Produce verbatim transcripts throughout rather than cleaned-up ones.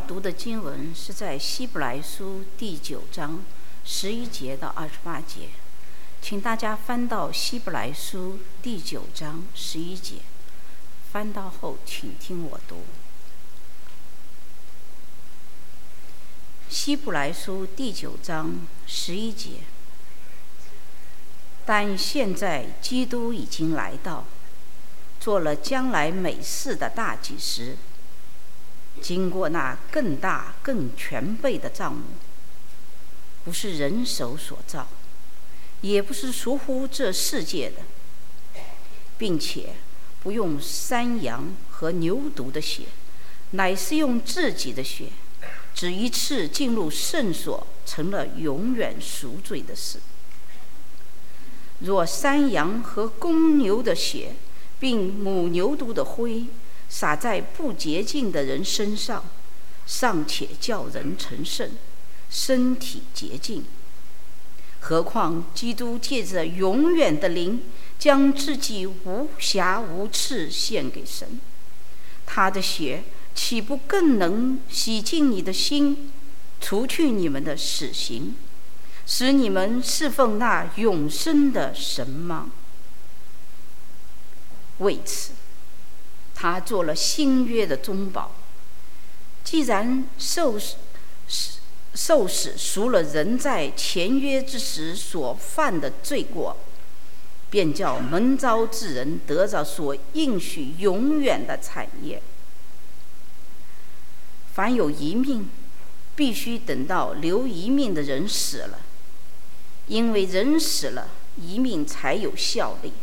读的经文是在希伯来书第九章十一节到二十八节，请大家翻到希伯来书第九章十一节，翻到后请听我读。希伯来书第九章十一节，但现在基督已经来到，做了将来美事的大祭司，经过那更大更全备的帐幕，不是人手所造，也不是属乎这世界的，并且不用山羊和牛犊的血，乃是用自己的血，只一次进入圣所，成了永远赎罪的事。若山羊和公牛的血并母牛犊的灰洒在不洁净的人身上，尚且叫人成圣，身体洁净，何况基督借着永远的灵，将自己无瑕无疵献给神，他的血岂不更能洗净你的心，除去你们的死刑，使你们侍奉那永生的神吗？为此他做了新约的中保，既然受受死赎了人在前约之时所犯的罪过，便叫蒙召之人得着所应许永远的产业。凡有一命，必须等到留一命的人死了，因为人死了，一命才有效力。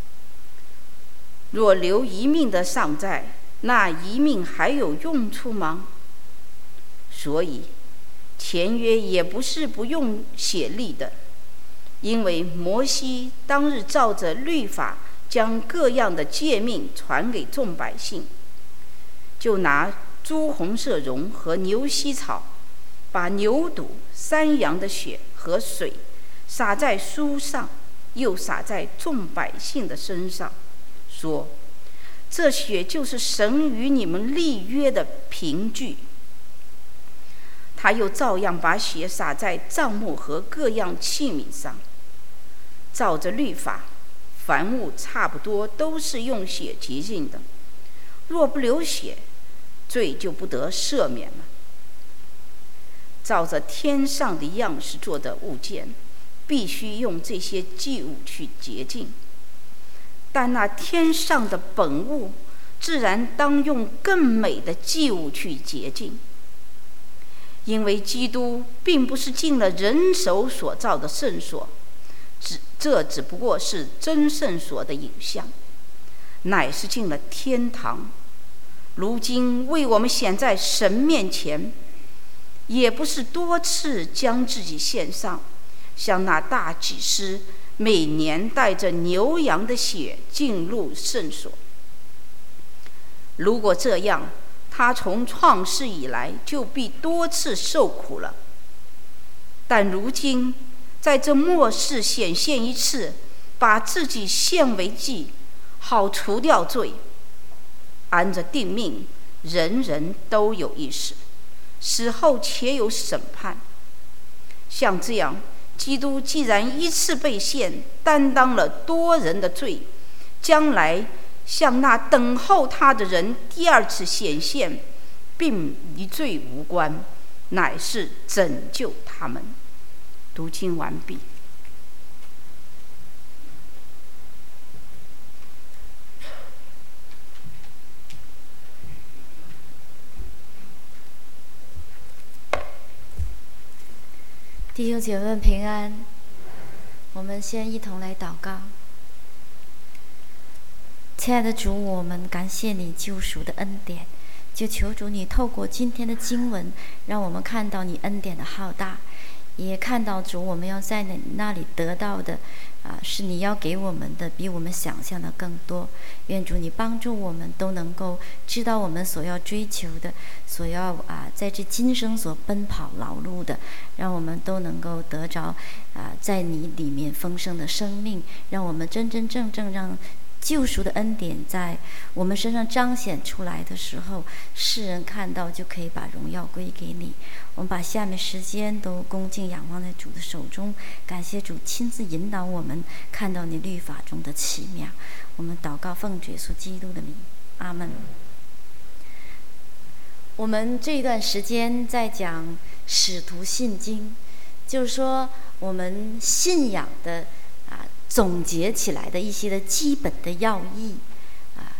若留一命的尚在，那一命还有用处吗？所以前约也不是不用血立的，因为摩西当日照着律法将各样的诫命传给众百姓，就拿朱红色绒和牛膝草，把牛犊、山羊的血和水洒在书上，又洒在众百姓的身上，说：这血就是神与你们立约的凭据。他又照样把血洒在帐幕和各样器皿上。照着律法，凡物差不多都是用血洁净的，若不流血，罪就不得赦免了。照着天上的样式做的物件，必须用这些祭物去洁净，但那天上的本物，自然当用更美的祭物去洁净。因为基督并不是进了人手所造的圣所，只这只不过是真圣所的影像，乃是进了天堂。如今为我们显在神面前，也不是多次将自己献上，像那大祭司每年带着牛羊的血进入圣所。如果这样，他从创世以来就必多次受苦了。但如今在这末世显现一次，把自己献为祭，好除掉罪。按着定命，人人都有一死，死后且有审判。像这样，基督既然一次被献，担当了多人的罪，将来向那等候他的人第二次显现，并与罪无关，乃是拯救他们。读经完毕。 弟兄姐妹们平安，我们先一同来祷告。亲爱的主，我们感谢你救赎的恩典，就求主你透过今天的经文，让我们看到你恩典的浩大，也看到主我们要在你那里得到的啊，是你要给我们的比我们想象的更多。愿主你帮助我们都能够知道我们所要追求的，所要啊在这今生所奔跑劳碌的，让我们都能够得着啊在你里面丰盛的生命，让我们真真正正让救赎的恩典在我们身上彰显出来的时候，世人看到就可以把荣耀归给你。我们把下面时间都恭敬仰望在主的手中，感谢主亲自引导我们看到你律法中的奇妙。我们祷告奉主耶稣基督的名，阿们。我们这一段时间在讲使徒信经，就是说我们信仰的啊总结起来的一些的基本的要义啊，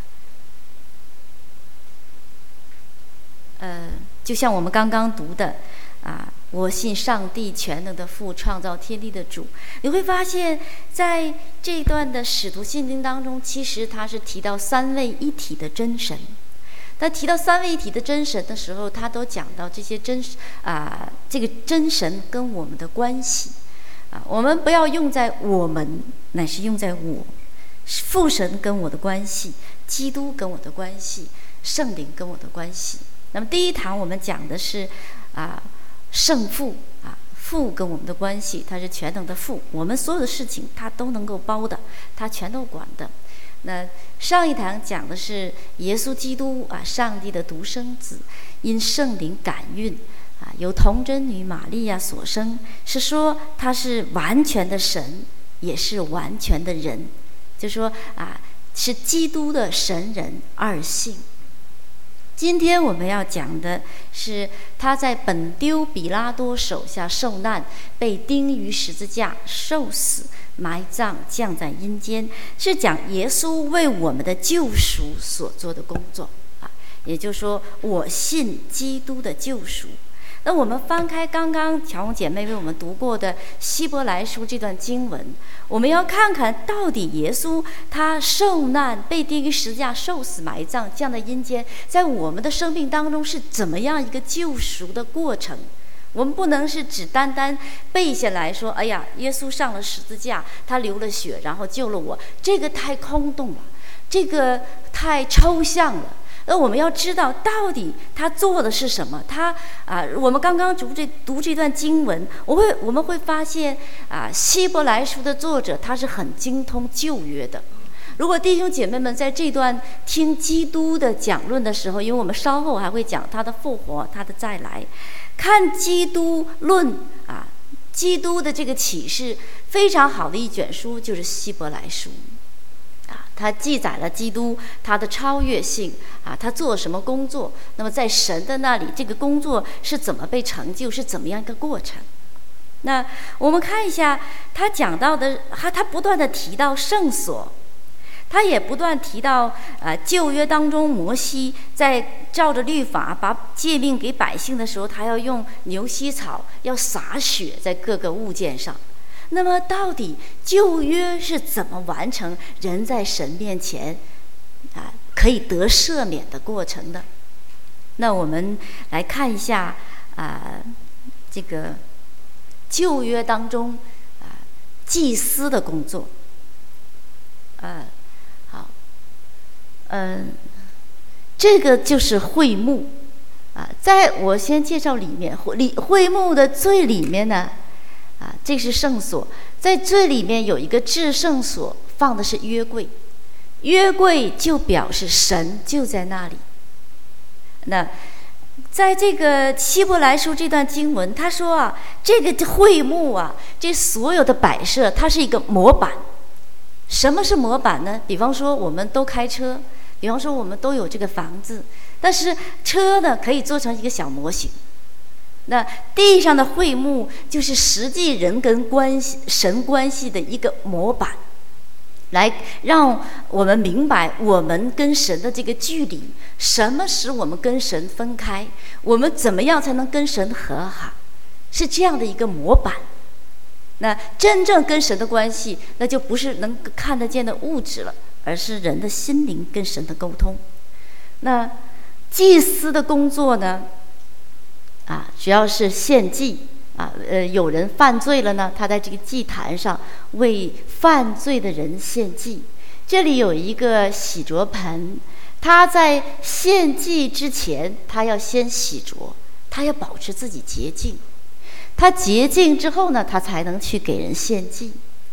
呃，就像我们刚刚读的啊，我信上帝全能的父，创造天地的主。你会发现在这段的使徒信经当中，其实他是提到三位一体的真神。但提到三位一体的真神的时候，他都讲到这些真啊、呃，这个真神跟我们的关系啊，我们不要用在我们，乃是用在我，父神跟我的关系，基督跟我的关系，圣灵跟我的关系。那么第一堂我们讲的是啊，圣父啊，父跟我们的关系，他是全能的父，我们所有的事情他都能够包的，他全都管的。那上一堂讲的是耶稣基督啊，上帝的独生子，因圣灵感孕啊，由童贞女玛利亚所生，是说他是完全的神，也是完全的人，就说啊，是基督的神人二性。今天我们要讲的是他在本丢比拉多手下受难，被钉于十字架，受死，埋葬，降在阴间，是讲耶稣为我们的救赎所做的工作啊。也就是说，我信基督的救赎。那我们翻开刚刚乔红姐妹为我们读过的希伯来书这段经文，我们要看看到底耶稣他受难、被钉于十字架、受死、埋葬、降在阴间，在我们的生命当中是怎么样一个救赎的过程。我们不能是只单单背下来说，哎呀，耶稣上了十字架，他流了血，然后救了我，这个太空洞了，这个太抽象了。而我们要知道到底他做的是什么。他啊，我们刚刚读这读这段经文，我会我们会发现啊，希伯来书的作者他是很精通旧约的。如果弟兄姐妹们在这段听基督的讲论的时候，因为我们稍后还会讲他的复活，他的再来，看基督论啊，基督的这个启示非常好的一卷书就是希伯来书。他记载了基督他的超越性啊，他做什么工作，那么在神的那里这个工作是怎么被成就，是怎么样一个过程。那我们看一下他讲到的，他他不断的提到圣所，他也不断提到呃旧约当中摩西在照着律法把诫命给百姓的时候，他要用牛膝草，要洒血在各个物件上。那么到底旧约是怎么完成人在神面前啊可以得赦免的过程的？那我们来看一下啊，这个旧约当中啊祭司的工作。呃，好，嗯、呃，这个就是会幕啊。在我先介绍里面，会会幕的最里面呢。啊，这是圣所，在这里面有一个至圣所，放的是约柜，约柜就表示神就在那里。那在这个希伯来书这段经文，他说啊，这个会幕啊，这所有的摆设，它是一个模板。什么是模板呢？比方说，我们都开车，比方说我们都有这个房子，但是车呢，可以做成一个小模型。那地上的会幕就是实际人跟关系神关系的一个模板，来让我们明白我们跟神的这个距离，什么使我们跟神分开，我们怎么样才能跟神和好，是这样的一个模板。那真正跟神的关系，那就不是能看得见的物质了，而是人的心灵跟神的沟通。那祭司的工作呢？啊，主要是献祭啊，呃，有人犯罪了呢，他在这个祭坛上为犯罪的人献祭。这里有一个洗濯盆，他在献祭之前，他要先洗濯，他要保持自己洁净。他洁净之后呢，他才能去给人献祭。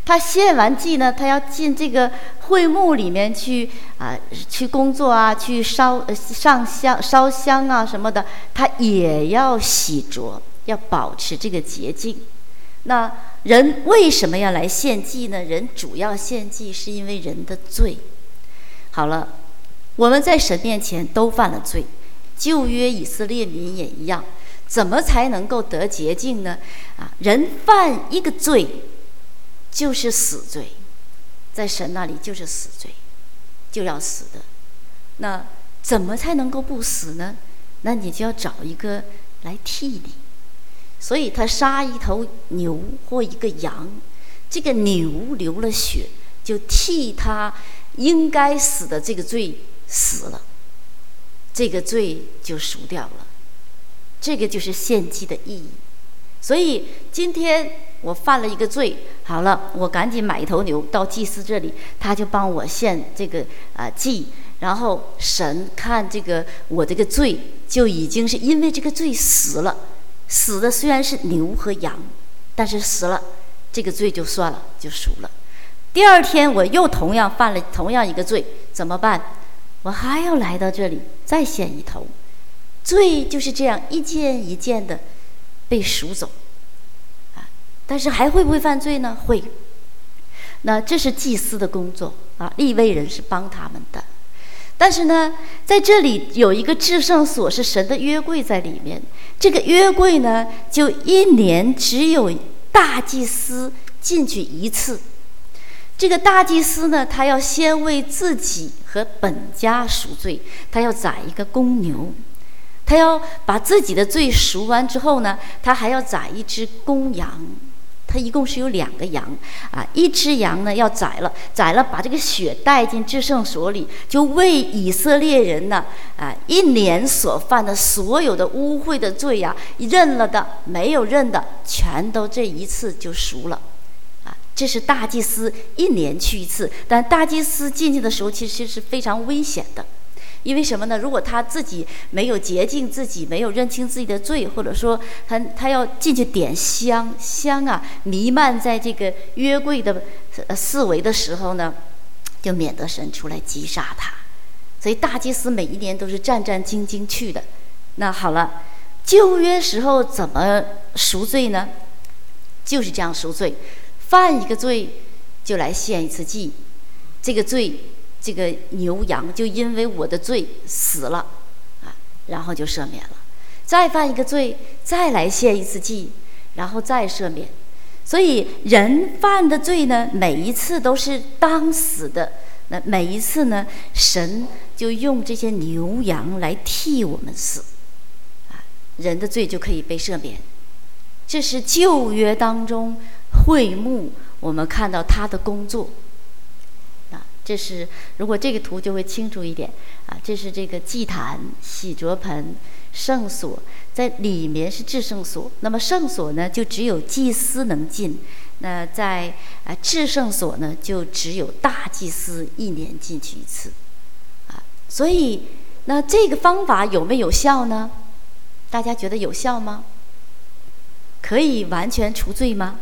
他献完祭呢，他要进这个会幕里面去啊、呃，去工作啊，去烧、呃、上香、烧香啊什么的，他也要洗濯，要保持这个洁净。那人为什么要来献祭呢？人主要献祭是因为人的罪。好了，我们在神面前都犯了罪，旧约以色列民也一样。怎么才能够得洁净呢？啊，人犯一个罪就是死罪，在神那里就是死罪，就要死的。那怎么才能够不死呢？那你就要找一个来替你。所以他杀一头牛或一个羊，这个牛流了血，就替他应该死的这个罪死了，这个罪就赎掉了。这个就是献祭的意义。所以今天我犯了一个罪，好了，我赶紧买一头牛到祭司这里，他就帮我献这个啊、呃、祭，然后神看这个我这个罪就已经是因为这个罪死了，死的虽然是牛和羊，但是死了，这个罪就算了，就赎了。第二天我又同样犯了同样一个罪，怎么办？我还要来到这里再献一头。罪就是这样一件一件的被赎走啊，但是还会不会犯罪呢？会。那这是祭司的工作啊，利未人是帮他们的。但是呢，在这里有一个至圣所，是神的约柜在里面。这个约柜呢，就一年只有大祭司进去一次。这个大祭司呢，他要先为自己和本家赎罪，他要宰一个公牛。他要把自己的罪赎完之后呢，他还要宰一只公羊。他一共是有两个羊啊，一只羊呢要宰了，宰了把这个血带进至圣所里，就为以色列人呢啊一年所犯的所有的污秽的罪呀、啊，认了的没有认的，全都这一次就赎了。啊，这是大祭司一年去一次，但大祭司进去的时候其实是非常危险的。因为什么呢？如果他自己没有洁净自己，没有认清自己的罪，或者说他他要进去点香，香啊弥漫在这个约柜的四围的时候呢，就免得神出来击杀他。所以大祭司每一年都是战战兢兢去的。那好了，旧约时候怎么赎罪呢？就是这样赎罪，犯一个罪就来献一次祭，这个罪。这个牛羊就因为我的罪死了啊，然后就赦免了。再犯一个罪，再来献一次祭，然后再赦免。所以人犯的罪呢，每一次都是当死的。那每一次呢，神就用这些牛羊来替我们死啊，人的罪就可以被赦免。这是旧约当中会幕，我们看到他的工作。这是如果这个图就会清楚一点啊，这是这个祭坛、洗濯盆、圣所，在里面是至圣所。那么圣所呢，就只有祭司能进；那在啊至圣所呢，就只有大祭司一年进去一次啊。所以，那这个方法有没有效呢？大家觉得有效吗？可以完全除罪吗？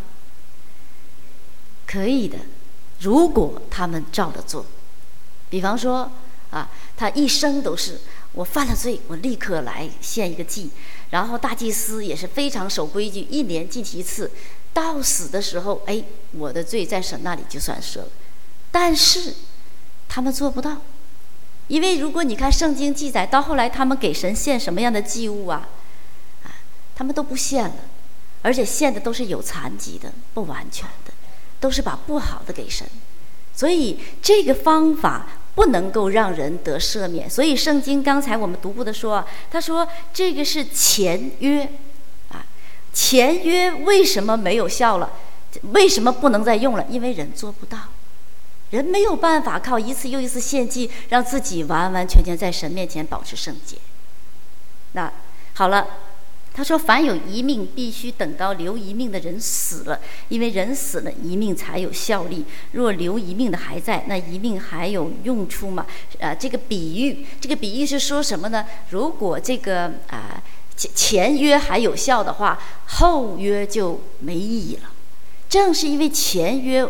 可以的。如果他们照着做，比方说啊，他一生都是我犯了罪，我立刻来献一个祭，然后大祭司也是非常守规矩，一年进去一次，到死的时候，哎，我的罪在神那里就算赦了。但是他们做不到，因为如果你看圣经记载，到后来他们给神献什么样的祭物啊？啊，他们都不献了，而且献的都是有残疾的、不完全的。都是把不好的给神，所以这个方法不能够让人得赦免。所以圣经刚才我们读过的说啊，他说这个是前约啊，前约为什么没有效了？为什么不能再用了？因为人做不到，人没有办法靠一次又一次献祭让自己完完全全在神面前保持圣洁。那好了。他说凡有一命必须等到留一命的人死了，因为人死了一命才有效力，若留一命的还在，那一命还有用处吗？啊，这个比喻这个比喻是说什么呢？如果这个啊前约还有效的话，后约就没意义了。正是因为前约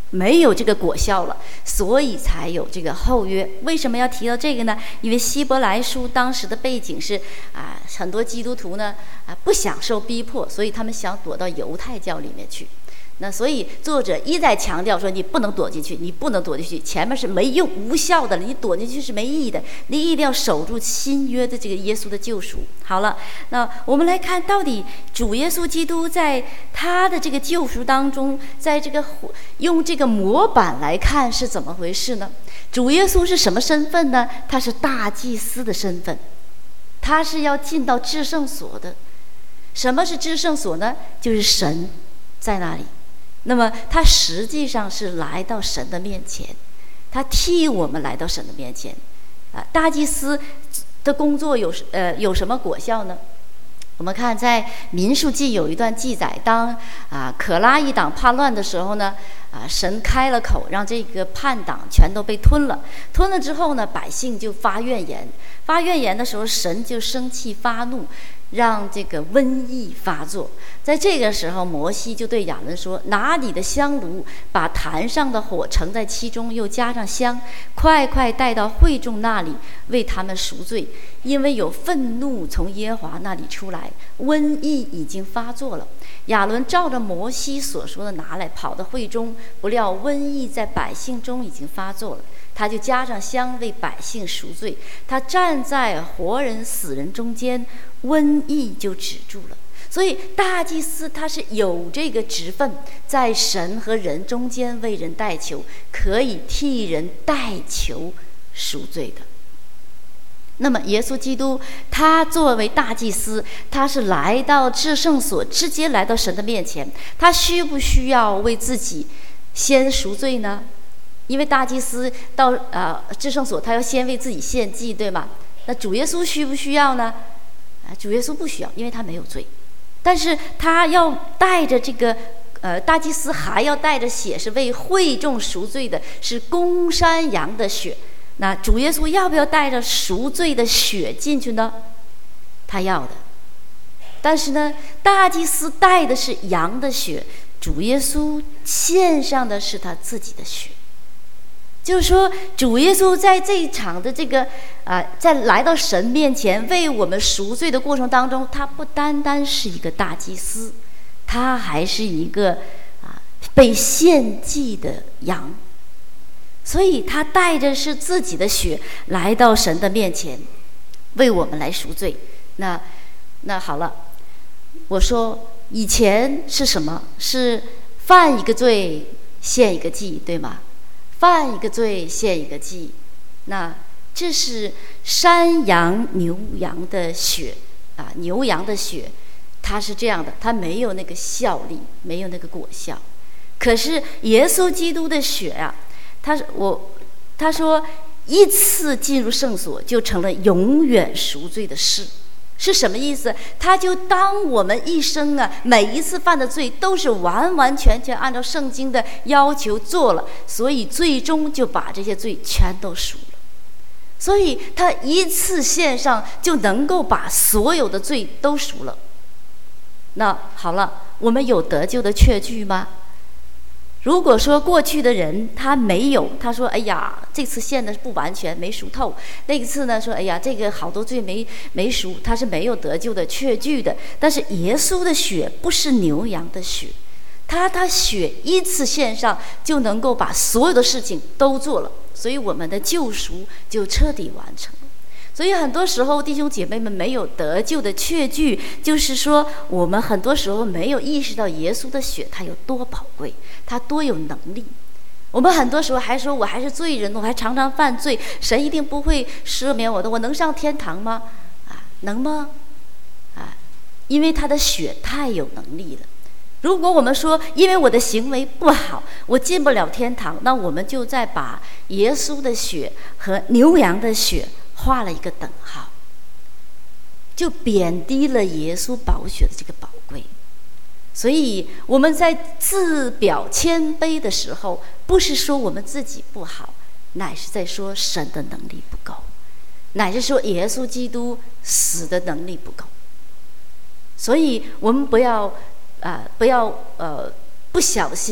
没有这个果效了，所以才有这个后约。为什么要提到这个呢？因为希伯来书当时的背景是啊，很多基督徒呢啊不想受逼迫，所以他们想躲到犹太教里面去。那所以作者一再强调说，你不能躲进去，你不能躲进去，前面是没用无效的了，你躲进去是没意义的，你一定要守住新约的这个耶稣的救赎。好了，那我们来看到底主耶稣基督在他的这个救赎当中，在这个用这个模板来看是怎么回事呢？主耶稣是什么身份呢？他是大祭司的身份，他是要进到至圣所的。什么是至圣所呢？就是神在那里。那么他实际上是来到神的面前，他替我们来到神的面前。啊，大祭司的工作有呃有什么果效呢？我们看在民数记有一段记载，当啊可拉一党叛乱的时候呢，啊神开了口，让这个叛党全都被吞了。吞了之后呢，百姓就发怨言，发怨言的时候，神就生气发怒，让这个瘟疫发作。在这个时候，摩西就对亚伦说：“拿你的香炉，把坛上的火盛在其中，又加上香，快快带到会众那里，为他们赎罪，因为有愤怒从耶和华那里出来，瘟疫已经发作了。”亚伦照着摩西所说的拿来，跑到会中，不料瘟疫在百姓中已经发作了。他就加上香为百姓赎罪。他站在活人死人中间，瘟疫就止住了。所以大祭司他是有这个职分，在神和人中间为人代求，可以替人代求赎罪的。那么耶稣基督他作为大祭司，他是来到至圣所，直接来到神的面前，他需不需要为自己先赎罪呢？因为大祭司到呃至圣所，他要先为自己献祭，对吗？那主耶稣需不需要呢？啊，主耶稣不需要，因为他没有罪。但是他要带着这个呃大祭司还要带着血，是为会众赎罪的，是公山羊的血。那主耶稣要不要带着赎罪的血进去呢？他要的。但是呢，大祭司带的是羊的血，主耶稣献上的是他自己的血。就是说，主耶稣在这一场的这个啊、呃，在来到神面前为我们赎罪的过程当中，他不单单是一个大祭司，他还是一个啊被献祭的羊。所以他带着是自己的血来到神的面前，为我们来赎罪。那那好了，我说以前是什么？是犯一个罪献一个祭，对吗？犯一个罪献一个祭。那这是山羊牛羊的血啊，牛羊的血，它是这样的，它没有那个效力，没有那个果效。可是耶稣基督的血啊，他我他说一次进入圣所就成了永远赎罪的事。是什么意思？他就当我们一生啊，每一次犯的罪都是完完全全按照圣经的要求做了，所以最终就把这些罪全都赎了。所以他一次献上就能够把所有的罪都赎了。那好了，我们有得救的确据吗？如果说过去的人他没有，他说哎呀这次献的不完全没赎透，那一次呢说哎呀这个好多罪没没赎，他是没有得救的确据的。但是耶稣的血不是牛羊的血，他他血一次献上就能够把所有的事情都做了，所以我们的救赎就彻底完成了。所以很多时候弟兄姐妹们没有得救的确据，就是说我们很多时候没有意识到耶稣的血它有多宝贵，它多有能力。我们很多时候还说我还是罪人，我还常常犯罪，神一定不会赦免我的，我能上天堂吗？啊，能吗？啊，因为他的血太有能力了。如果我们说因为我的行为不好我进不了天堂，那我们就在把耶稣的血和牛羊的血画了一个等号，就贬低了耶稣宝血的这个宝贵。所以我们在自表谦卑的时候，不是说我们自己不好，乃是在说神的能力不够，乃是说耶稣基督死的能力不够。所以我们不要啊、呃，不要呃不小心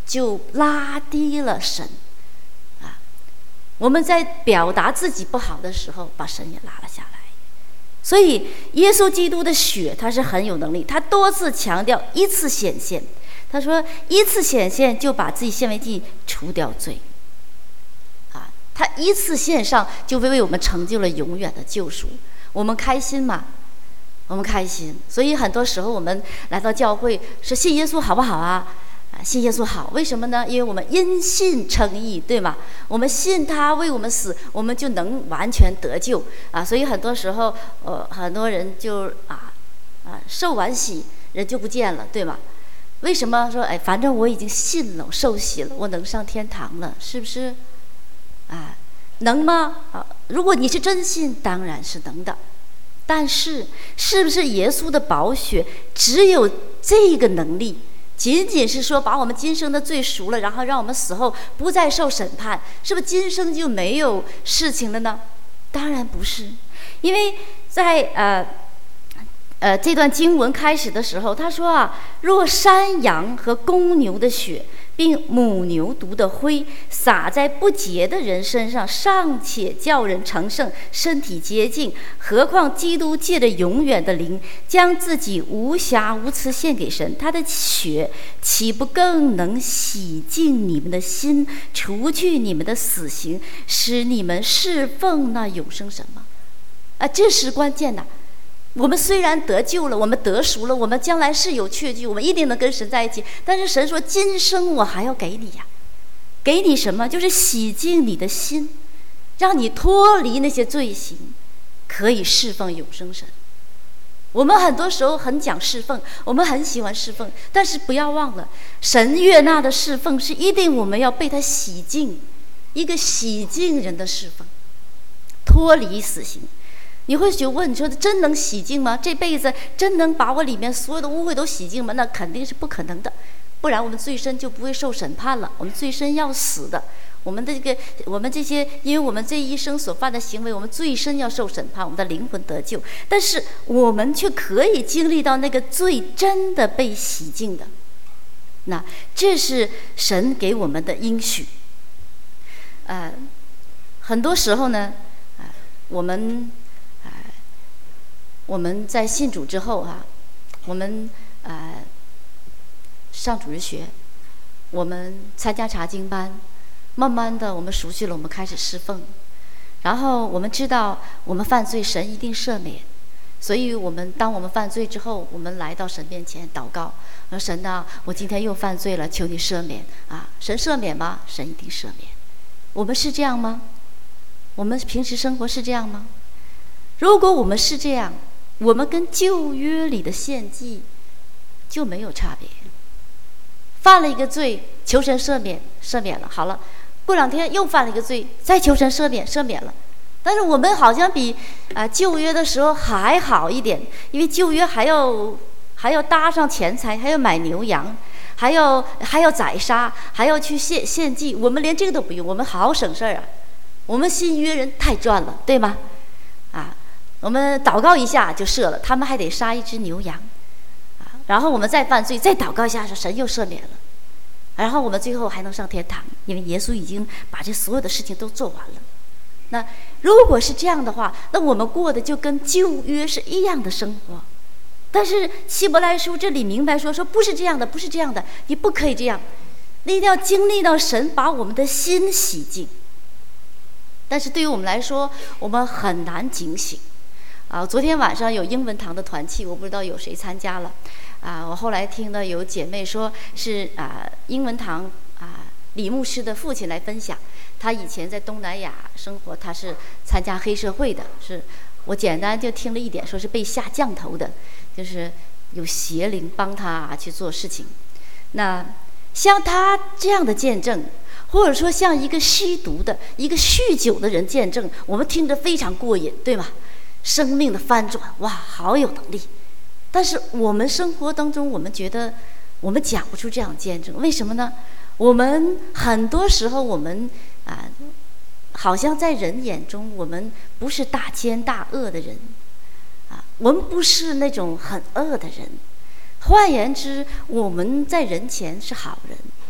就拉低了神啊。我们在表达自己不好的时候，把神也拉了下来。所以耶稣基督的血他是很有能力，他多次强调一次显现，他说一次显现就把自己献为祭，除掉罪啊，他一次献上就为我们成就了永远的救赎。我们开心吗？我们开心。所以很多时候我们来到教会是信耶稣好不好啊？信耶稣好，为什么呢？因为我们因信称义，对吗？我们信他为我们死，我们就能完全得救啊！所以很多时候，呃，很多人就啊啊受完洗人就不见了，对吗？为什么说哎，反正我已经信了，我受洗了，我能上天堂了，是不是？啊，能吗？啊，如果你是真信，当然是能的。但是，是不是耶稣的宝血只有这个能力？仅仅是说把我们今生的罪赎了，然后让我们死后不再受审判，是不是今生就没有事情了呢？当然不是，因为在呃呃这段经文开始的时候，他说啊，若山羊和公牛的血，并母牛犊的灰洒在不洁的人身上，尚且叫人成圣，身体洁净，何况基督借着永远的灵，将自己无瑕无疵献给神，他的血岂不更能洗净你们的心，除去你们的死刑，使你们侍奉那永生神吗？啊，这是关键的。我们虽然得救了，我们得赎了，我们将来是有确据，我们一定能跟神在一起。但是神说，今生我还要给你呀，给你什么？就是洗净你的心，让你脱离那些罪行，可以侍奉永生神。我们很多时候很讲侍奉，我们很喜欢侍奉，但是不要忘了，神悦纳的侍奉是一定我们要被他洗净，一个洗净人的侍奉，脱离死刑。你会去问，你说真能洗净吗？这辈子真能把我里面所有的污秽都洗净吗？那肯定是不可能的，不然我们罪身就不会受审判了，我们罪身要死的。我们的这个，我们这些，因为我们这一生所犯的行为，我们罪身要受审判，我们的灵魂得救，但是我们却可以经历到那个罪真的被洗净的。那这是神给我们的应许。呃，很多时候呢，呃、我们。我们在信主之后啊，我们呃上主日学，我们参加查经班，慢慢的我们熟悉了，我们开始侍奉，然后我们知道我们犯罪神一定赦免，所以我们当我们犯罪之后，我们来到神面前祷告，说神啊，我今天又犯罪了，求你赦免啊！神赦免吗？神一定赦免。我们是这样吗？我们平时生活是这样吗？如果我们是这样，我们跟旧约里的献祭就没有差别。犯了一个罪，求神赦免，赦免了，好了，过两天又犯了一个罪，再求神赦免，赦免了。但是我们好像比啊、呃、旧约的时候还好一点，因为旧约还要还要搭上钱财，还要买牛羊，还要还要宰杀，还要去献献祭。我们连这个都不用，我们好省事儿啊。我们新约人太赚了，对吗？啊。我们祷告一下就赦了，他们还得杀一只牛羊，啊，然后我们再犯罪，再祷告一下，神又赦免了，然后我们最后还能上天堂，因为耶稣已经把这所有的事情都做完了。那如果是这样的话，那我们过的就跟旧约是一样的生活。但是希伯来书这里明白说，说不是这样的，不是这样的，你不可以这样，你一定要经历到神把我们的心洗净。但是对于我们来说，我们很难警醒。啊，昨天晚上有英文堂的团契，我不知道有谁参加了。啊，我后来听到有姐妹说是啊，英文堂啊李牧师的父亲来分享，他以前在东南亚生活，他是参加黑社会的，是我简单就听了一点，说是被下降头的，就是有邪灵帮他去做事情。那像他这样的见证，或者说像一个吸毒的、一个酗酒的人见证，我们听着非常过瘾，对吗？生命的翻转，哇，好有能力。但是我们生活当中，我们觉得我们讲不出这样见证，为什么呢？我们很多时候我们啊，好像在人眼中我们不是大奸大恶的人啊，我们不是那种很恶的人。换言之，我们在人前是好人，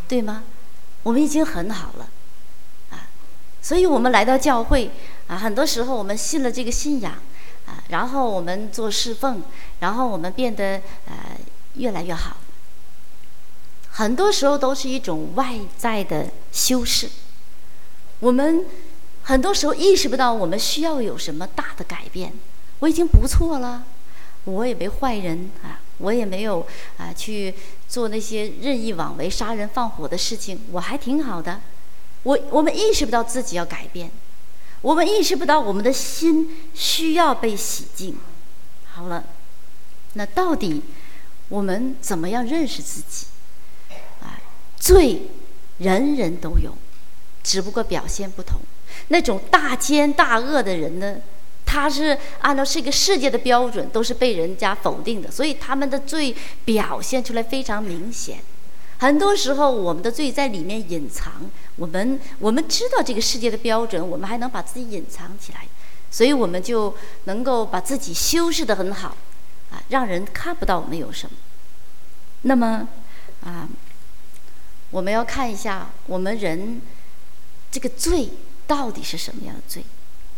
对吗？我们已经很好了啊。所以我们来到教会啊，很多时候我们信了这个信仰啊，然后我们做侍奉，然后我们变得呃越来越好。很多时候都是一种外在的修饰，我们很多时候意识不到我们需要有什么大的改变。我已经不错了，我也没坏人啊，我也没有啊去做那些任意妄为、杀人放火的事情，我还挺好的。我我们意识不到自己要改变，我们意识不到我们的心需要被洗净。好了，那到底我们怎么样认识自己？啊，罪人人都有，只不过表现不同。那种大奸大恶的人呢，他是按照这个世界的标准，都是被人家否定的，所以他们的罪表现出来非常明显。很多时候我们的罪在里面隐藏，我们我们知道这个世界的标准，我们还能把自己隐藏起来，所以我们就能够把自己修饰得很好啊，让人看不到我们有什么。那么啊，我们要看一下我们人这个罪到底是什么样的罪。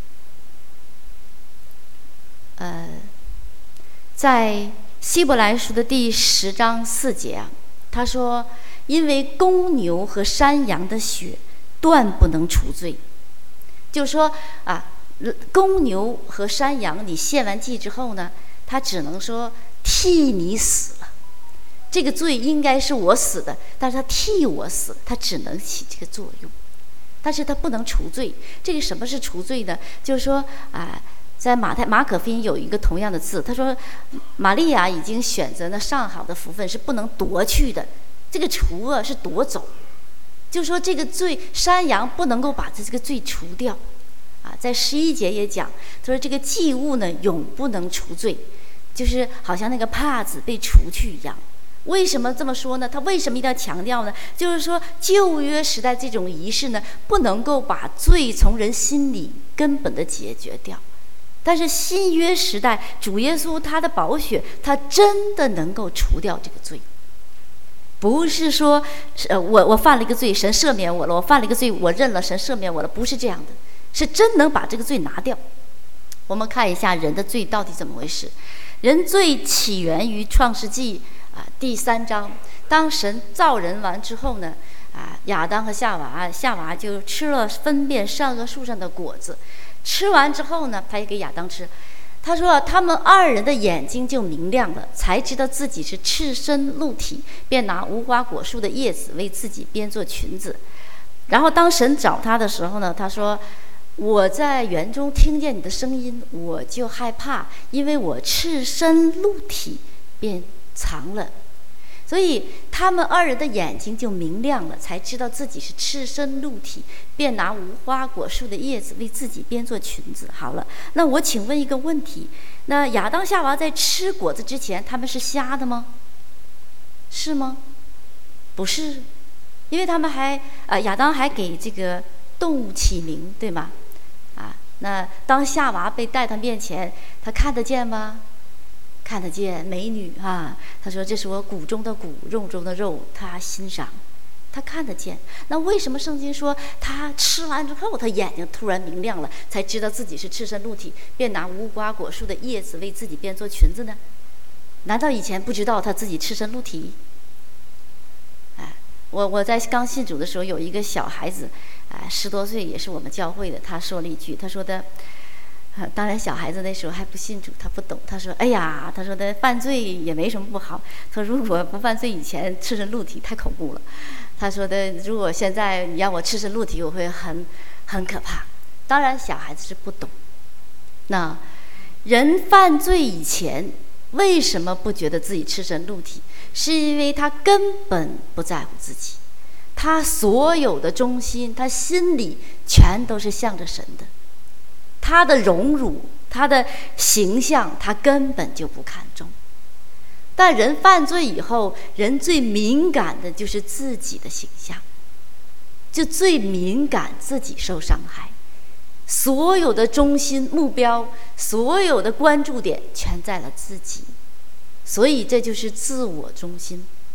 呃，在希伯来书的第十章四节啊，他说：“因为公牛和山羊的血断不能除罪。”就是说啊，公牛和山羊你献完祭之后呢，他只能说替你死了。这个罪应该是我死的，但是他替我死，他只能起这个作用，但是他不能除罪。这个什么是除罪呢？就是说啊。在马太马可福音有一个同样的字，他说玛利亚已经选择了上好的福分，是不能夺去的。这个除啊是夺走，就说这个罪山羊不能够把这个罪除掉啊。在十一节也讲，他说这个祭物呢永不能除罪，就是好像那个帕子被除去一样。为什么这么说呢？他为什么一定要强调呢？就是说旧约时代这种仪式呢，不能够把罪从人心里根本的解决掉。但是新约时代，主耶稣他的宝血，他真的能够除掉这个罪。不是说，呃，我我犯了一个罪，神赦免我了；我犯了一个罪，我认了，神赦免我了。不是这样的，是真能把这个罪拿掉。我们看一下人的罪到底怎么回事。人罪起源于创世纪啊第三章，当神造人完之后呢，啊亚当和夏娃，夏娃就吃了分辨善恶树上的果子。吃完之后呢，他也给亚当吃。他说他们二人的眼睛就明亮了，才知道自己是赤身露体，便拿无花果树的叶子为自己编做裙子。然后当神找他的时候呢，他说我在园中听见你的声音，我就害怕，因为我赤身露体，便藏了。所以他们二人的眼睛就明亮了，才知道自己是赤身露体，便拿无花果树的叶子为自己编做裙子。好了，那我请问一个问题，那亚当夏娃在吃果子之前，他们是瞎的吗？是吗？不是，因为他们还啊、呃，亚当还给这个动物起名，对吗？啊，那当夏娃被带到面前，他看得见吗？看得见美女啊，他说这是我骨中的骨，肉中的肉，他欣赏，他看得见。那为什么圣经说他吃完之后，他眼睛突然明亮了，才知道自己是赤身露体，便拿无花果树的叶子为自己编做裙子呢？难道以前不知道他自己赤身露体？哎，我我在刚信主的时候，有一个小孩子，哎，十多岁，也是我们教会的，他说了一句，他说的。当然小孩子那时候还不信主，他不懂，他说哎呀，他说的犯罪也没什么不好，他说如果不犯罪以前赤身露体太恐怖了，他说的如果现在你让我赤身露体，我会很很可怕。当然小孩子是不懂。那人犯罪以前为什么不觉得自己赤身露体？是因为他根本不在乎自己，他所有的中心，他心里全都是向着神的，他的荣辱，他的形象，他根本就不看重。但人犯罪以后，人最敏感的就是自己的形象，就最敏感自己受伤害，所有的中心目标，所有的关注点全在了自己，所以这就是自我中心。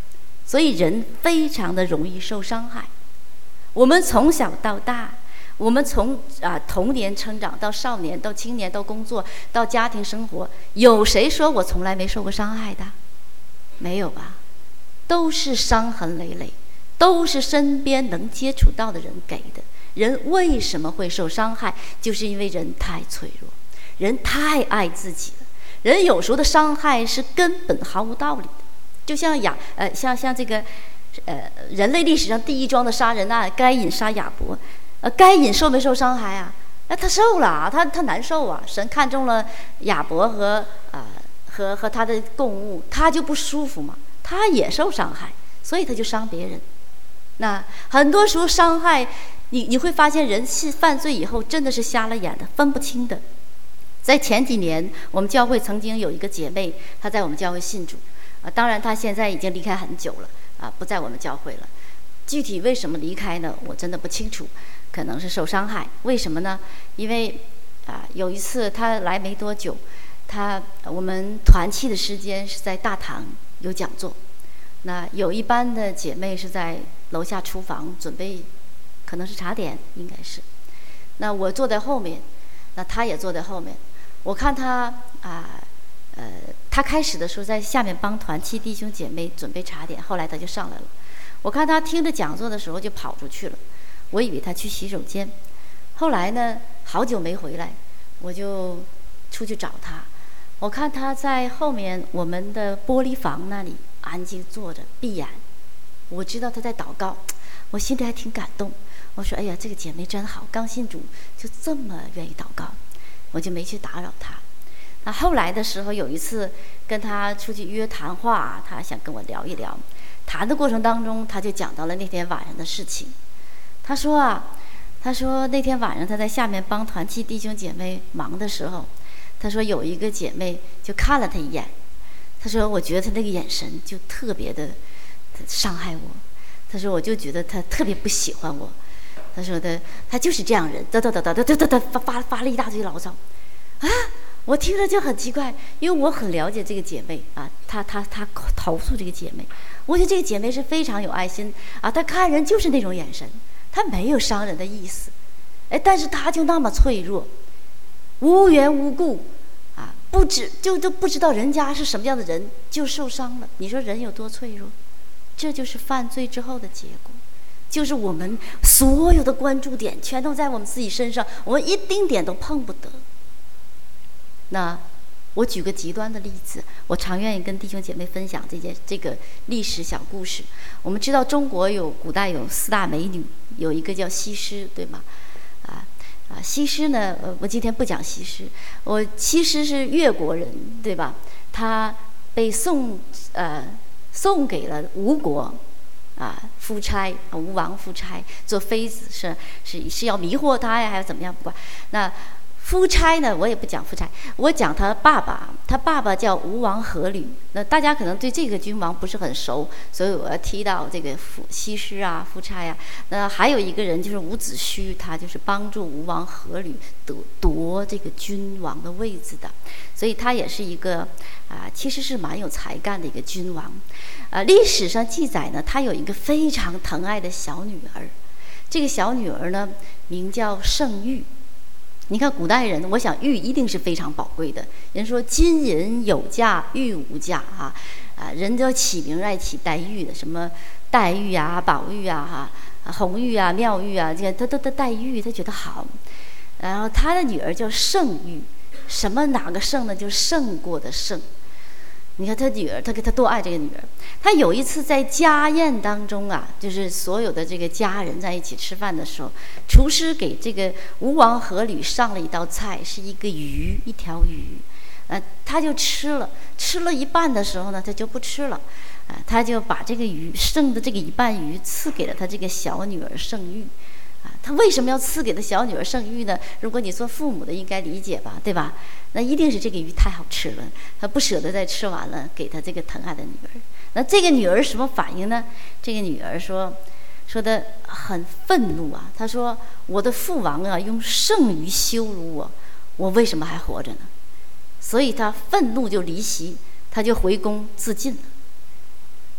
所以人非常的容易受伤害。我们从小到大，我们从啊童年成长到少年到青年到工作到家庭生活，有谁说我从来没受过伤害的？没有吧？都是伤痕累累，都是身边能接触到的人给的。人为什么会受伤害？就是因为人太脆弱，人太爱自己了。人有时候的伤害是根本毫无道理的，就像亚呃像像这个呃人类历史上第一桩的杀人案，该隐杀亚伯，呃该隐受没受伤害啊？那他受了啊，他他难受啊。神看中了亚伯和啊、呃、和和他的供物，他就不舒服嘛，他也受伤害，所以他就伤别人。那很多时候伤害你，你会发现人是犯罪以后真的是瞎了眼的，分不清的。在前几年，我们教会曾经有一个姐妹，她在我们教会信主，啊，当然她现在已经离开很久了，啊，不在我们教会了。具体为什么离开呢？我真的不清楚，可能是受伤害。为什么呢？因为啊，有一次她来没多久，她我们团契的时间是在大堂有讲座，那有一班的姐妹是在楼下厨房准备，可能是茶点，应该是。那我坐在后面，那她也坐在后面。我看她啊，呃，她开始的时候在下面帮团契弟兄姐妹准备茶点，后来她就上来了。我看她听着讲座的时候就跑出去了，我以为她去洗手间。后来呢，好久没回来，我就出去找她。我看她在后面我们的玻璃房那里安静坐着，闭眼。我知道她在祷告，我心里还挺感动。我说：“哎呀，这个姐妹真好，刚信主就这么愿意祷告。”我就没去打扰她。那后来的时候，有一次跟她出去约谈话，她想跟我聊一聊。谈的过程当中，她就讲到了那天晚上的事情。她说啊，她说那天晚上她在下面帮团契弟兄姐妹忙的时候，她说有一个姐妹就看了她一眼。她说我觉得她那个眼神就特别的伤害我。她说我就觉得她特别不喜欢我。他说的，他就是这样人，哒哒哒哒哒哒哒发发发了一大堆牢骚，啊！我听着就很奇怪，因为我很了解这个姐妹啊，她她她投诉这个姐妹，我觉得这个姐妹是非常有爱心啊，她看人就是那种眼神，她没有伤人的意思，哎，但是她就那么脆弱，无缘无故啊，不知就都不知道人家是什么样的人就受伤了。你说人有多脆弱？这就是犯罪之后的结果。就是我们所有的关注点全都在我们自己身上，我们一丁点都碰不得。那我举个极端的例子，我常愿意跟弟兄姐妹分享这件这个历史小故事。我们知道中国有古代有四大美女，有一个叫西施，对吗？啊啊，西施呢，呃，我今天不讲西施，我西施是越国人，对吧？她被送呃送给了吴国。啊，夫差啊，吴王夫差做妃子是是是要迷惑他呀，还是怎么样？不管。那夫差呢，我也不讲夫差，我讲他爸爸，他爸爸叫吴王阖闾。那大家可能对这个君王不是很熟，所以我要提到这个夫西施啊，夫差呀。那还有一个人就是伍子胥，他就是帮助吴王阖闾夺夺这个君王的位子的，所以他也是一个啊，其实是蛮有才干的一个君王。啊，历史上记载呢，他有一个非常疼爱的小女儿，这个小女儿呢名叫圣玉。你看古代人，我想玉一定是非常宝贵的。人说金银有价，玉无价哈，啊，人都起名爱起带玉的，什么黛玉啊、宝玉啊、哈、红玉啊、妙玉啊，这个他都都带玉，他觉得好。然后他的女儿叫圣玉，什么哪个圣呢？就是胜过的胜。你看他女儿，他给他多爱这个女儿。他有一次在家宴当中啊，就是所有的这个家人在一起吃饭的时候，厨师给这个吴王阖闾上了一道菜，是一个鱼，一条鱼，呃，他就吃了，吃了一半的时候呢，他就不吃了，啊、呃，他就把这个鱼剩的这个一半鱼赐给了他这个小女儿圣玉。他为什么要赐给他小女儿圣玉呢？如果你做父母的应该理解吧，对吧？那一定是这个鱼太好吃了，他不舍得再吃完了，给他这个疼爱的女儿。那这个女儿什么反应呢？这个女儿说说的很愤怒啊，她说我的父王啊用圣鱼羞辱我，我为什么还活着呢？所以她愤怒就离席，她就回宫自尽了。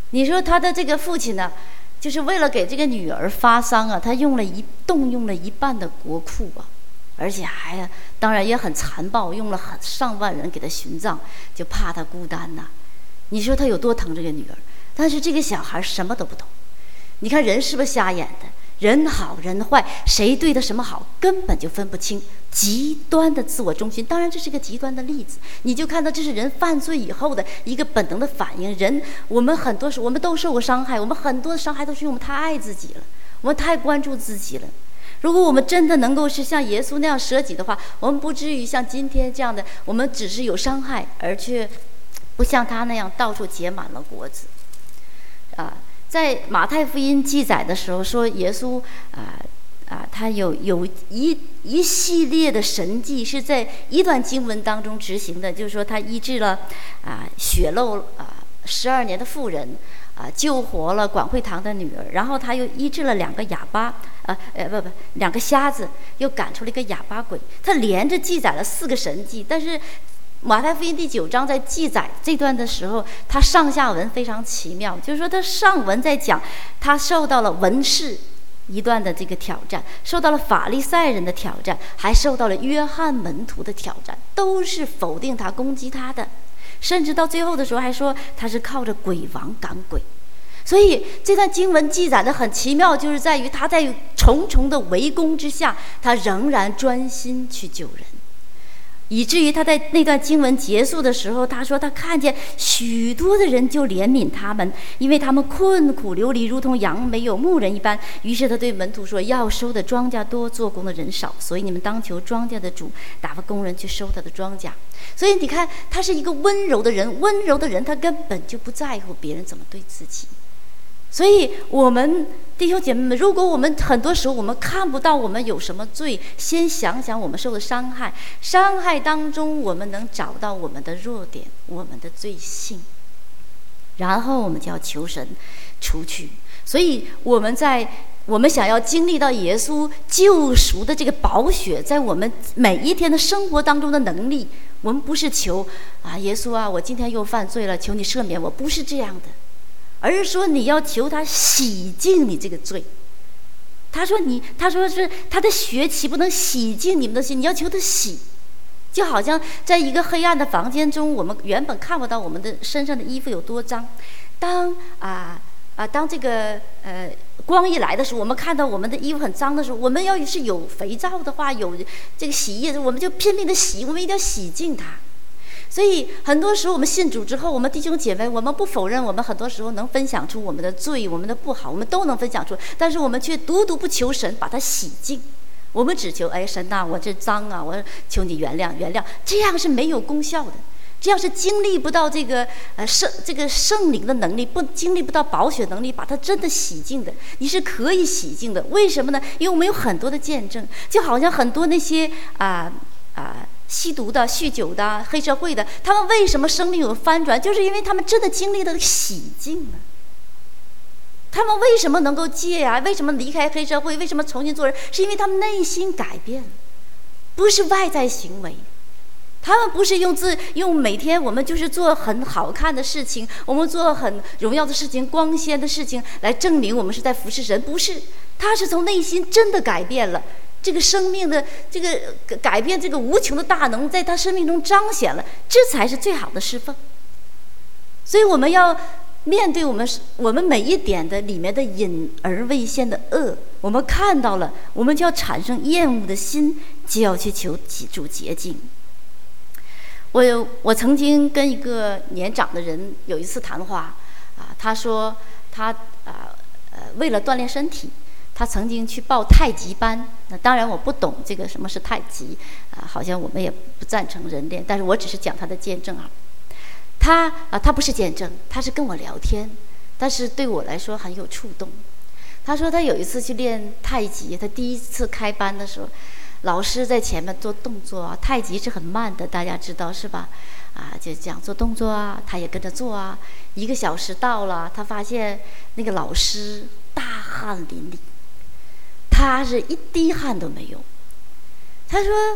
你说他的这个父亲呢，就是为了给这个女儿发丧啊，他用了一动用了一半的国库啊，而且还当然也很残暴，用了很上万人给他殉葬，就怕他孤单呐、啊。你说他有多疼这个女儿？但是这个小孩什么都不懂。你看人是不是瞎眼的？人好人坏，谁对他什么好根本就分不清，极端的自我中心。当然这是个极端的例子，你就看到这是人犯罪以后的一个本能的反应。人我们很多时候我们都受过伤害，我们很多的伤害都是因为我们太爱自己了，我们太关注自己了。如果我们真的能够是像耶稣那样舍己的话，我们不至于像今天这样的，我们只是有伤害，而却不像他那样到处结满了果子啊。在马太福音记载的时候说，耶稣啊啊，他有有一一系列的神迹是在一段经文当中执行的，就是说他医治了啊血漏啊十二年的妇人啊，救活了管会堂的女儿，然后他又医治了两个哑巴啊呃不不两个瞎子，又赶出了一个哑巴鬼，他连着记载了四个神迹。但是马太福音第九章在记载这段的时候，他上下文非常奇妙，就是说他上文在讲他受到了文士一段的这个挑战，受到了法利赛人的挑战，还受到了约翰门徒的挑战，都是否定他攻击他的，甚至到最后的时候还说他是靠着鬼王赶鬼。所以这段经文记载的很奇妙，就是在于他在重重的围攻之下，他仍然专心去救人，以至于他在那段经文结束的时候，他说他看见许多的人就怜悯他们，因为他们困苦流离，如同羊没有牧人一般。于是他对门徒说，要收的庄稼多，做工的人少，所以你们当求庄稼的主打发工人去收他的庄稼。所以你看他是一个温柔的人，温柔的人他根本就不在乎别人怎么对自己。所以我们弟兄姐妹们，如果我们很多时候我们看不到我们有什么罪，先想想我们受的伤害，伤害当中我们能找到我们的弱点，我们的罪性，然后我们就要求神除去。所以我们在我们想要经历到耶稣救赎的这个宝血在我们每一天的生活当中的能力，我们不是求啊耶稣啊，我今天又犯罪了，求你赦免我，不是这样的，而是说你要求他洗净你这个罪。他说你，他说是他的血岂不能洗净你们的心？你要求他洗，就好像在一个黑暗的房间中，我们原本看不到我们的身上的衣服有多脏，当啊啊当这个呃光一来的时候，我们看到我们的衣服很脏的时候，我们要是有肥皂的话，有这个洗衣液，我们就拼命的洗，我们一定要洗净它。所以很多时候我们信主之后，我们弟兄姐妹，我们不否认我们很多时候能分享出我们的罪，我们的不好，我们都能分享出，但是我们却独独不求神把它洗净。我们只求哎神呐、啊，我这脏啊，我求你原谅原谅，这样是没有功效的，这样是经历不到这个呃圣这个圣灵的能力，不经历不到宝血能力把它真的洗净的。你是可以洗净的，为什么呢？因为我们有很多的见证，就好像很多那些啊啊。啊吸毒的、酗酒的、黑社会的，他们为什么生命有翻转？就是因为他们真的经历了洗净了。他们为什么能够戒啊？为什么离开黑社会？为什么重新做人？是因为他们内心改变了，不是外在行为。他们不是用自用每天我们就是做很好看的事情，我们做很荣耀的事情、光鲜的事情来证明我们是在服侍神，不是。他是从内心真的改变了。这个生命的这个改变，这个无穷的大能在他生命中彰显了，这才是最好的侍奉。所以我们要面对我们我们每一点的里面的隐而未现的恶，我们看到了，我们就要产生厌恶的心，就要去求主洁净。我有我曾经跟一个年长的人有一次谈话啊，他说他啊呃为了锻炼身体。他曾经去报太极班，那当然我不懂这个什么是太极啊，好像我们也不赞成人练，但是我只是讲他的见证啊。他啊，他不是见证，他是跟我聊天，但是对我来说很有触动。他说他有一次去练太极，他第一次开班的时候，老师在前面做动作啊，太极是很慢的，大家知道是吧？啊，就这样做动作啊，他也跟着做啊。一个小时到了，他发现那个老师大汗淋漓。他是一滴汗都没有。他说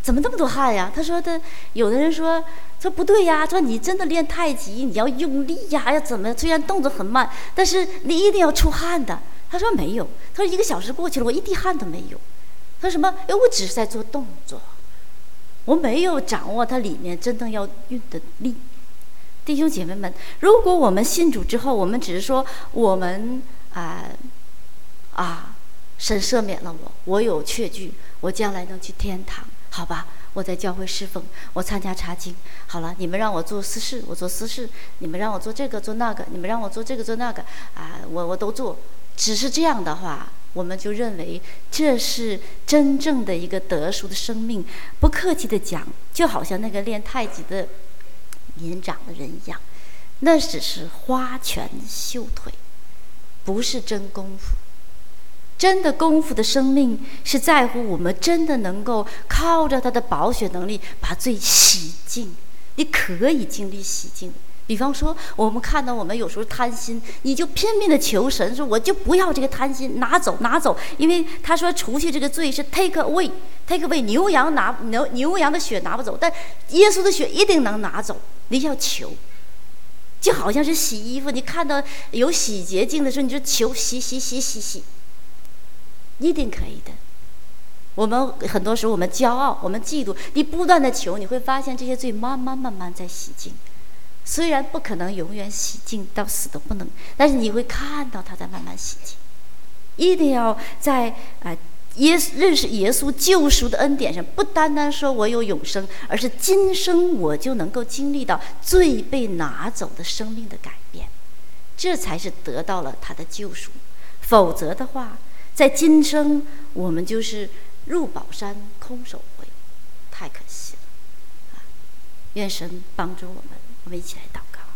怎么那么多汗呀？他说的，有的人说说不对呀，说你真的练太极，你要用力呀，要怎么？虽然动作很慢，但是你一定要出汗的。他说没有，他说一个小时过去了，我一滴汗都没有。他说什么？哎，我只是在做动作，我没有掌握它里面真正要用的力。弟兄姐妹们，如果我们信主之后，我们只是说我们啊、呃、啊，神赦免了我，我有确据，我将来能去天堂，好吧？我在教会侍奉，我参加查经，好了，你们让我做私事，我做私事；你们让我做这个做那个，你们让我做这个做那个，啊，我我都做。只是这样的话，我们就认为这是真正的一个得赎的生命。不客气的讲，就好像那个练太极的年长的人一样，那只是花拳绣腿，不是真功夫。真的功夫的生命是在乎我们真的能够靠着他的宝血能力把罪洗净。你可以经历洗净，比方说我们看到我们有时候贪心，你就拼命的求神说我就不要这个贪心，拿走拿走，因为他说除去这个罪是 take away take away， 牛羊拿牛牛羊的血拿不走，但耶稣的血一定能拿走。你要求，就好像是洗衣服，你看到有洗洁精的时候，你就求洗洗洗洗洗，一定可以的。我们很多时候我们骄傲，我们嫉妒，你不断的求，你会发现这些罪慢慢慢慢在洗净。虽然不可能永远洗净到死都不能，但是你会看到它在慢慢洗净。一定要在啊、呃、耶认识耶稣救赎的恩典上，不单单说我有永生，而是今生我就能够经历到罪被拿走的生命的改变，这才是得到了他的救赎。否则的话，在今生我们就是入宝山空手回，太可惜了啊！愿神帮助我们，我们一起来祷告。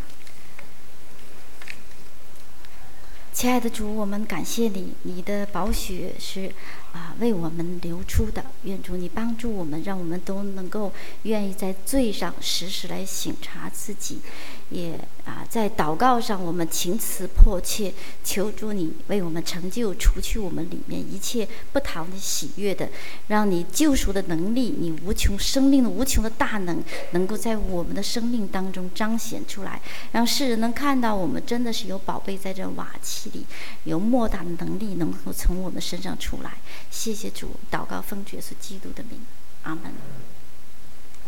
亲爱的主，我们感谢你，你的宝血是啊为我们流出的。愿主你帮助我们，让我们都能够愿意在罪上时时来省察自己，也啊在祷告上我们情辞迫切，求主你为我们成就，除去我们里面一切不讨你喜悦的，让你救赎的能力，你无穷生命的无穷的大能，能够在我们的生命当中彰显出来，让世人能看到我们真的是有宝贝在这瓦器里，有莫大的能力能够从我们身上出来。谢谢主，祷告奉主耶稣基督的名，阿门。